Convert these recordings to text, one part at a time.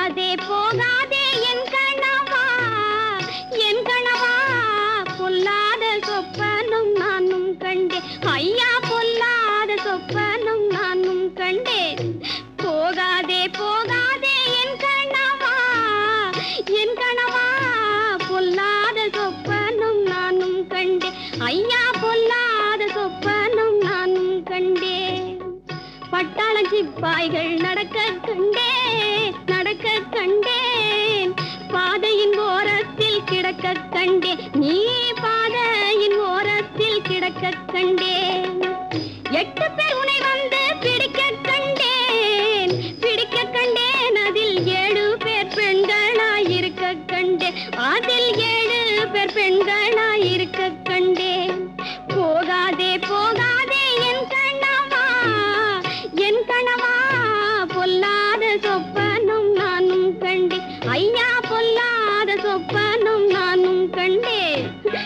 போகாதே போகாதே என் கணவா, என் கணவா, பொல்லாத சொப்பனும் நானும் கண்டேன். ஐயா பொல்லாத சொப்பனும் நானும் கண்டேன். போகாதே போகாதே என் கணவா, என் கணவா, பொல்லாத சொப்பனும் நானும் கண்டேன். ஐயா பொல்லாத சொப்பனும் நானும் கண்டேன். பட்டாள சிப்பாய்கள் நடக்க கண்டேன், நடக்க கண்டேன். பாதையின் ஓரத்தில் கிடக்க கண்டேன், நீ பாதையின் ஓரத்தில் கிடக்க கண்டேன். 8 பேர் உன்னை வந்து பிடிக்க கண்டேன், பிடிக்க கண்டேன். அதில் 7 பேர் பெண்களாயிருக்க கண்டேன், அதில் 7 பேர் பெண்களாயிருக்க கண்டேன். போகாதே போகாதே என் கணவா, என் கணவா, பொல்லாத சொப்பனும் நானும் கண்டேன். ஐயா பொல்லாத சொப்பனும் நானும் கண்டேன்.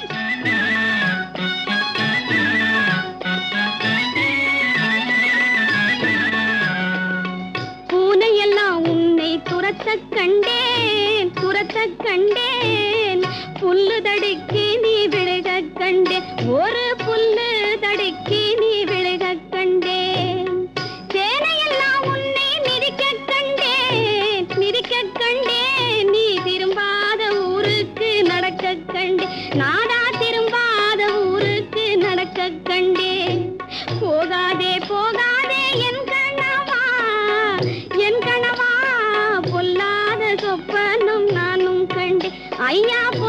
பூனையெல்லாம் உன்னை துரத்த கண்டேன், துரத்த கண்டேன். புல்லு தடுக்கி நீ விழுக கண்டேன், ஒரு புல்லு தடுக்கி நீ விழுக கண்டேன். சேனையெல்லாம் உன்னை மிதிக்க கண்டேன், மிதிக்க கண்டேன். நீ திரும்பாத ஊருக்கு நடக்க கண்டேன், நாடா திரும்பாத ஊருக்கு நடக்க கண்டேன். போகாதே போகாதே என் கணவா, என் கணவா, பொல்லாத சொப்பனும் நானும் கண்டேன். ஐயா